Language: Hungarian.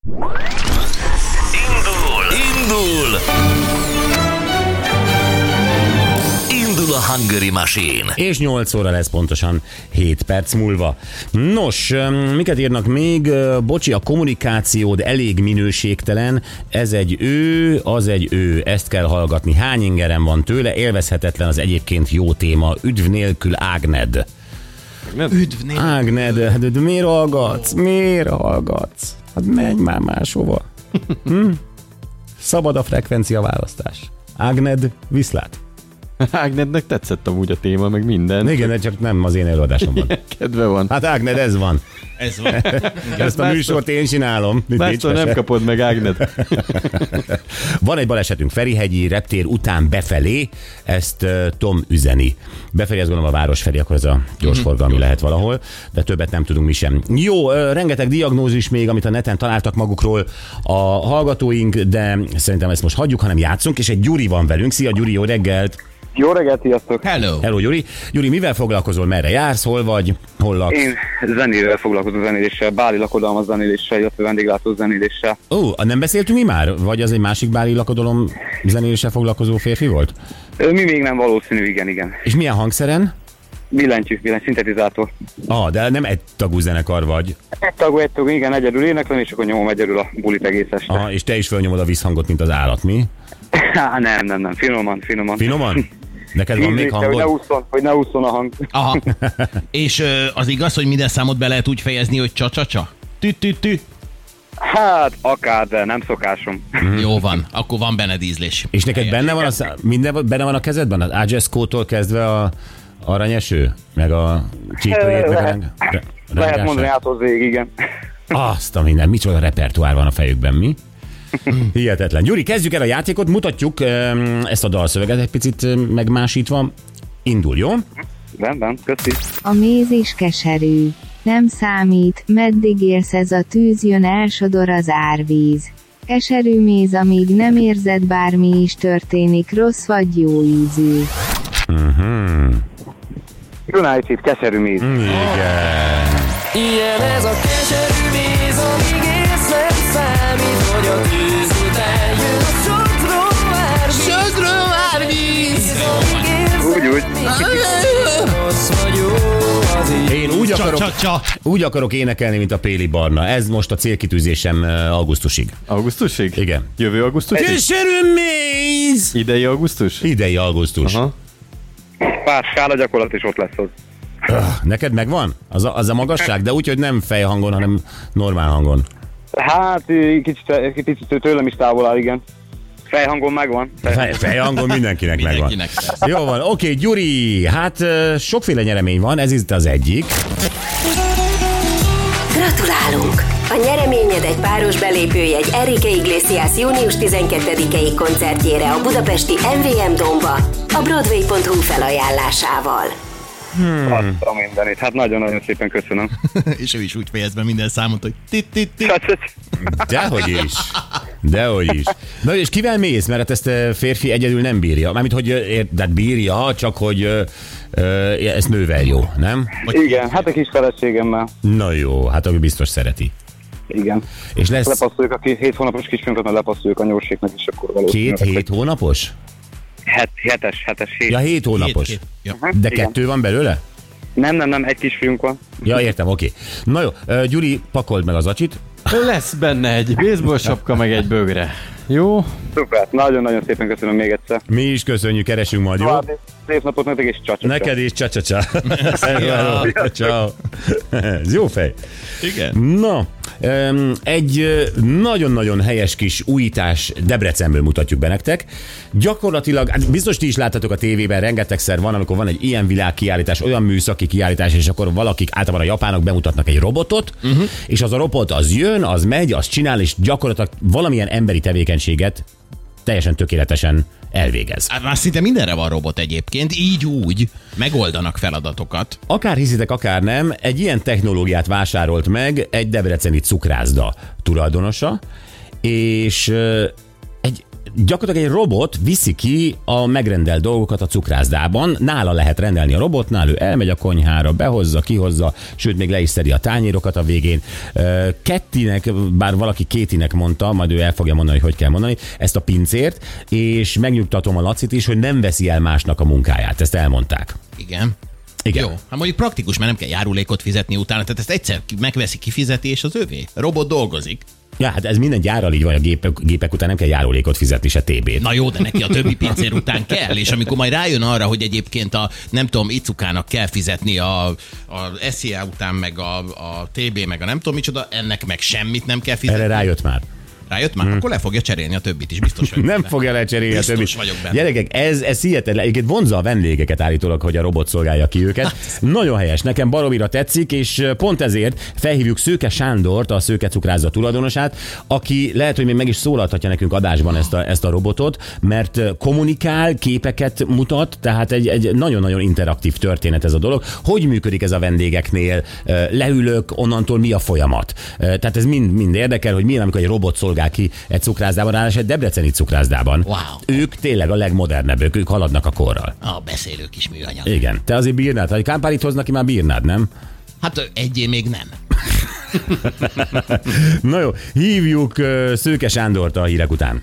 Indul a Hungary Machine. És 8 óra lesz pontosan 7 perc múlva. Nos, miket írnak még? Bocsi, a kommunikációd elég minőségtelen. Ez egy ő, az egy ő. Ezt kell hallgatni. Hány ingerem van tőle? Élvezhetetlen az egyébként jó téma. Üdv nélkül Ágned. Üdv nélkül. Ágned, hát miért hallgatsz? Miért hallgatsz? Hát menj már máshova. Szabad a frekvencia választás. Ágned, viszlát. Ágnednek tetszett amúgy a téma, meg minden. Igen, csak nem az én előadásomban. Kedve van. Hát Ágned, ez van. Ez van. Ezt a műsort én csinálom. Mástól nem kapod meg, Ágned. Van egy balesetünk Ferihegyi reptér után befelé, ezt Tom üzeni. Befelé, azt gondolom a város felé, akkor ez a gyorsforgalmi lehet valahol, de többet nem tudunk mi sem. Jó, rengeteg diagnózis még, amit a neten találtak magukról a hallgatóink, de szerintem ezt most hagyjuk, hanem játszunk, és egy Gyuri van velünk. Szia Gyuri, jó reggelt! Jó reggelt, sziasztok! Hello Gyuri. Gyuri, mivel foglalkozol, merre jársz, hol vagy, hol laksz? Én zenével foglalkozom, zenéléssel, báli lakodalmas zenéléssel, illetve vendéglátó zenéléssel. Nem beszéltünk mi már? Vagy az egy másik báli lakodalom zenéléssel foglalkozó férfi volt? Mi még nem valószínű, igen. És milyen hangszeren? Billentyű, szintetizátor. De nem egy tagú zenekar vagy. Egy tagú, igen, egyedül éneklem, és akkor nyomom egyedül a bulit egész este. És te is fölnyomod a visszhangot, mint az állat, mi? Nem, finoman. Finoman? Neked van még hangod? Hogy ne ússzon a hang. Aha. És az igaz, hogy minden számot be lehet úgy fejezni, hogy csa-csa-csa? Tü-tü-tü? Hát, akár, de nem szokásom. Jó van, akkor van benne dízlés. És neked benne van minden benne van a kezedben? Az Ágyeszkótól kezdve a aranyeső? Meg a csípőjét, meg a lehet mondani át hozzég, igen. Azt a minden, micsoda repertoár van a fejükben, mi? Hihetetlen. Gyuri, kezdjük el a játékot, mutatjuk ezt a dalszöveget egy picit megmásítva. Indul, jó? Rendben, köszi. A méz is keserű. Nem számít, meddig élsz, ez a tűz, jön, elsodor az árvíz. Keserű méz, amíg nem érzed, bármi is történik, rossz vagy jó ízű. United, keserű méz. Igen. Ilyen ez a keserű méz, amíg élsz, nem számít, hogy a tűz után jön a sodró árvíz. Úgy. Rossz vagy jó az így. Én úgy akarok énekelni, mint a Péli Barna. Ez most a célkitűzésem augusztusig. Augusztusig? Igen. Jövő augusztus? Keserű méz! Idei augusztus? Idei augusztus. Aha. Pár skála gyakorlat is ott lesz az. Neked megvan? Az a magasság, de úgy, hogy nem fejhangon, hanem normál hangon. Hát, kicsit tőlem is távol áll, igen. Fejhangon megvan. Fejhangon mindenkinek megvan. Jó van, oké, Gyuri, hát sokféle nyeremény van, ez itt az egyik. Gratulálunk! A nyereményed egy páros belépőjegy Enrique Iglesias június 12-i koncertjére a budapesti MVM Domba a Broadway.hu felajánlásával. Azt a mindenit. Hát nagyon-nagyon szépen köszönöm. És ő is úgy fejez be minden számot, hogy tit. Dehogy is. Na és kivel mész? Mert ezt férfi egyedül nem bírja. Mármint, hogy bírja, csak hogy ezt nővel jó, nem? Igen, hát a kis feleségemmel. Na jó, hát ő biztos szereti. Igen. És lesz... Lepasszoljuk a 7 hónapos kisfiunkat, mert lepasszoljuk a nyórségnek is, akkor valószínűleg. 7 hónapos? 7. Ja, 7 hónapos. Ja. De igen. 2 van belőle? Nem, egy kisfiunk van. Ja, értem, oké. Na jó, Gyuri, pakold meg az acsit. Lesz benne egy baseball sapka, meg egy bögre. Jó? Szuper, nagyon-nagyon szépen köszönöm még egyszer. Mi is köszönjük, keresünk majd, jó? Szép napot nektek, és csa-csa. Neked is csa-csa-csa. Ciao. Ez jó fej. Igen. Na, egy nagyon-nagyon helyes kis újítás Debrecenből mutatjuk be nektek. Gyakorlatilag, hát biztos ti is láttatok a tévében, rengetegszer van, amikor van egy ilyen világkiállítás, olyan műszaki kiállítás, és akkor valakik, általában a japánok bemutatnak egy robotot, és az a robot az jön, az megy, az csinál, és gyakorlatilag valamilyen emberi tevékenységet teljesen tökéletesen elvégez. Hát már szinte mindenre van robot egyébként, így úgy megoldanak feladatokat. Akár hiszitek, akár nem, egy ilyen technológiát vásárolt meg egy debreceni cukrászda tulajdonosa, és egy gyakorlatilag egy robot viszi ki a megrendelt dolgokat a cukrászdában, nála lehet rendelni a robotnál, ő elmegy a konyhára, behozza, kihozza, sőt még le is szedi a tányérokat a végén. Kettinek, bár valaki Kétinek mondta, majd ő el fogja mondani, hogy kell mondani, ezt a pincért, és megnyugtatom a Lacit is, hogy nem veszi el másnak a munkáját, ezt elmondták. Igen. Igen. Jó, hát mondjuk praktikus, mert nem kell járulékot fizetni utána, tehát ezt egyszer megveszi, kifizeti, és az övé. A robot dolgozik. Ja, hát ez minden gyárral így van, a gépek után nem kell járulékot fizetni, se TB-t. Na jó, de neki a többi pincér után kell, és amikor majd rájön arra, hogy egyébként a, nem tudom, Icukának kell fizetni a SZIA után, meg a TB, meg a nem tudom micsoda, ennek meg semmit nem kell fizetni. Erre rájött már. Rájött már? Akkor le fogja cserélni a többit is, biztos vagyok Nem benne. fogja lecserélni a többit. Biztos vagyok benne. Gyerekek, ez hihetetlen. Egyébként vonzza a vendégeket állítólag, hogy a robot szolgálja ki őket. Nagyon helyes, nekem baromira tetszik, és pont ezért felhívjuk Szőke Sándort, a Szőke Cukrászda tulajdonosát, aki lehet, hogy még meg is szólaltatja nekünk adásban ezt a robotot, mert kommunikál, képeket mutat, tehát egy nagyon-nagyon interaktív történet ez a dolog. Hogy működik ez a vendégeknél? Leülök, onnantól mi a folyamat? Tehát ez mind érdekel, hogy milyen, amikor egy robot szolgál ki egy cukrászdában, ráadásul egy debreceni cukrászdában. Wow. Ők tényleg a legmodernebbek, ők haladnak a korral. A beszélő kis műanyag. Igen. Te azért bírnád, ha egy kámpárit hoznak ki, már bírnád, nem? Hát egyé még nem. Na jó, hívjuk Szőke Sándort a hírek után.